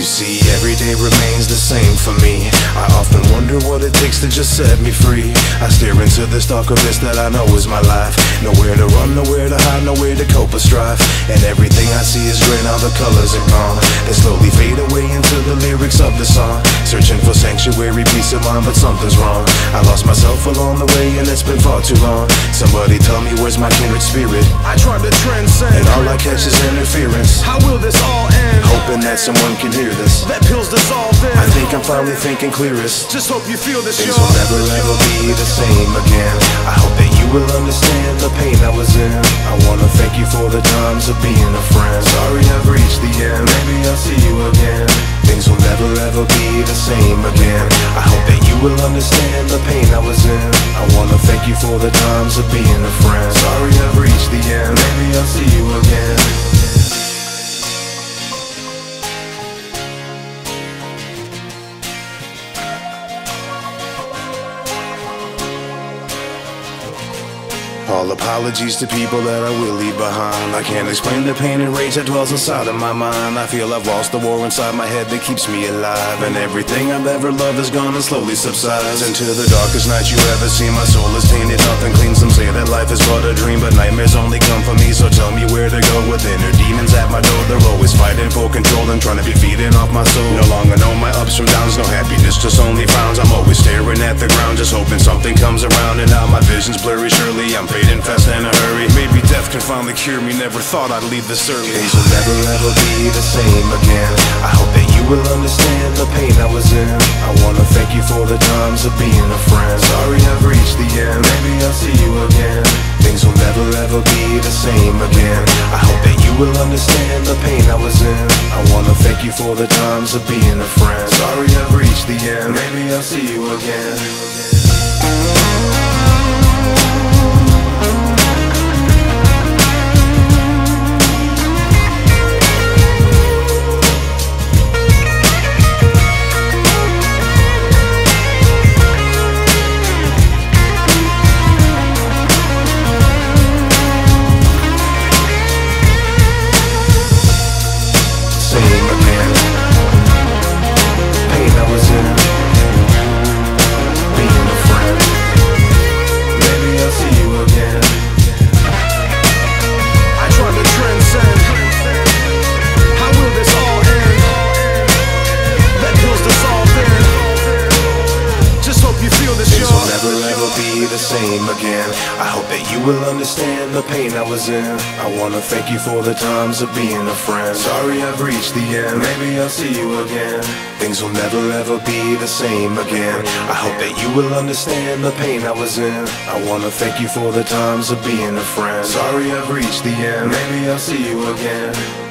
You see, every day remains the same for me. I often wonder what it takes to just set me free. I stare into this dark abyss that I know is my life. Nowhere to run, nowhere to hide, nowhere to cope or strive. And everything I see is gray, now the colors are gone. They slowly fade away into the lyrics of the song. Searching for sanctuary, peace of mind, but something's wrong. I lost myself along the way and it's been far too long. Somebody tell me where's my kindred spirit. I try to transcend, and all I catch is interference. How will this all end? Hoping that someone can hear this. Let pills dissolve in. I think I'm finally thinking clearest. Just hope you feel this, Things will never ever be the same again. I hope that you will understand the pain I was in. I wanna thank you for the times of being a friend. Sorry I've reached the end, maybe I'll see you again. Things will never ever be the same again. I hope that you will understand the pain I was in. I wanna thank you for the times of being a friend. Sorry I've reached the end, maybe I'll see you again. All apologies to people that I will leave behind. I can't explain the pain and rage that dwells inside of my mind. I feel I've lost the war inside my head that keeps me alive. And everything I've ever loved is gone and slowly subsides into the darkest night you ever seen. My soul is tainted up and clean. Some say that life is but a dream, but nightmares only come for me. So tell me where to go with inner demons at my door. They're always fighting for control and trying to be feeding off my soul. No longer know my ups from downs, no happiness, just only frowns. I'm always staring at the ground, just hoping something comes around. And now my vision's blurry, surely I'm fading fast in a hurry. Maybe death can finally cure me. Never thought I'd leave this early. Things will never ever be the same again. I hope that you will understand the pain I was in. I wanna thank you for the times of being a friend. Sorry I've reached the end, maybe I'll see you again. Things will never ever be the same again. I hope that you will understand the pain I was in. I wanna thank you for the times of being a friend. Sorry I've reached the end, maybe I'll see you again. The same again. I hope that you will understand the pain I was in. I wanna thank you for the times of being a friend. Sorry I've reached the end, maybe I'll see you again. Things will never ever be the same again. I hope that you will understand the pain I was in. I wanna thank you for the times of being a friend. Sorry I've reached the end, maybe I'll see you again.